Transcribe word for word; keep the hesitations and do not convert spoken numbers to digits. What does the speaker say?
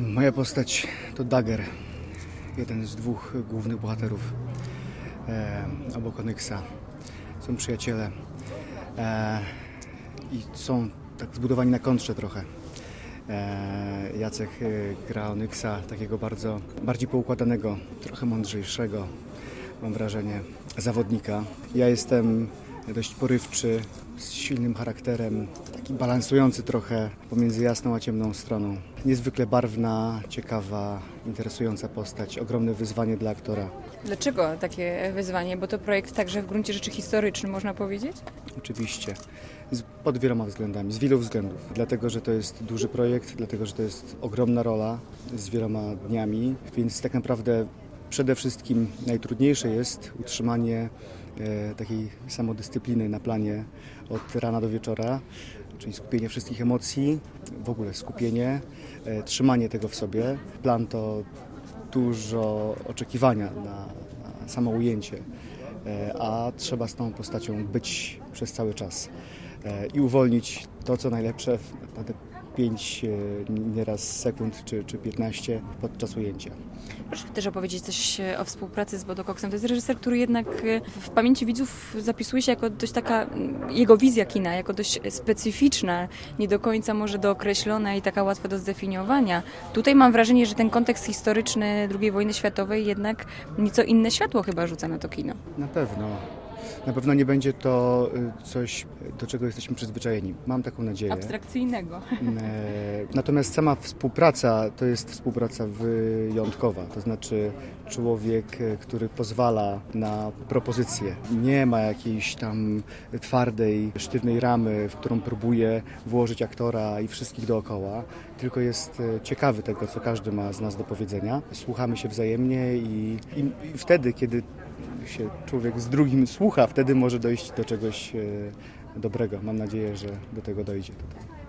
Moja postać to Dagger, jeden z dwóch głównych bohaterów e, obok Onyxa. Są przyjaciele e, i są tak zbudowani na kontrze trochę. E, Jacek e, gra Onyxa, takiego bardzo bardziej poukładanego, trochę mądrzejszego, mam wrażenie, zawodnika. Ja jestem dość porywczy, z silnym charakterem, taki balansujący trochę pomiędzy jasną a ciemną stroną. Niezwykle barwna, ciekawa, interesująca postać, ogromne wyzwanie dla aktora. Dlaczego takie wyzwanie? Bo to projekt także w gruncie rzeczy historyczny, można powiedzieć? Oczywiście, z, pod wieloma względami, z wielu względów. Dlatego, że to jest duży projekt, dlatego, że to jest ogromna rola z wieloma dniami, więc tak naprawdę przede wszystkim najtrudniejsze jest utrzymanie e, takiej samodyscypliny na planie od rana do wieczora, czyli skupienie wszystkich emocji, w ogóle skupienie, e, trzymanie tego w sobie. Plan to dużo oczekiwania na, na samo ujęcie, e, a trzeba z tą postacią być przez cały czas e, i uwolnić to, co najlepsze na te pięć nieraz sekund czy, czy piętnaście podczas ujęcia. Proszę też opowiedzieć coś o współpracy z Bodo Coxem. To jest reżyser, który jednak w pamięci widzów zapisuje się jako dość taka, jego wizja kina, jako dość specyficzna, nie do końca może dookreślona i taka łatwa do zdefiniowania. Tutaj mam wrażenie, że ten kontekst historyczny drugiej wojny światowej jednak nieco inne światło chyba rzuca na to kino. Na pewno. Na pewno nie będzie to coś, do czego jesteśmy przyzwyczajeni. Mam taką nadzieję. Abstrakcyjnego. Natomiast sama współpraca to jest współpraca wyjątkowa. To znaczy człowiek, który pozwala na propozycje. Nie ma jakiejś tam twardej, sztywnej ramy, w którą próbuje włożyć aktora i wszystkich dookoła, tylko jest ciekawy tego, co każdy ma z nas do powiedzenia. Słuchamy się wzajemnie i, i, i wtedy, kiedy się człowiek z drugim słucha, wtedy może dojść do czegoś dobrego. Mam nadzieję, że do tego dojdzie tutaj.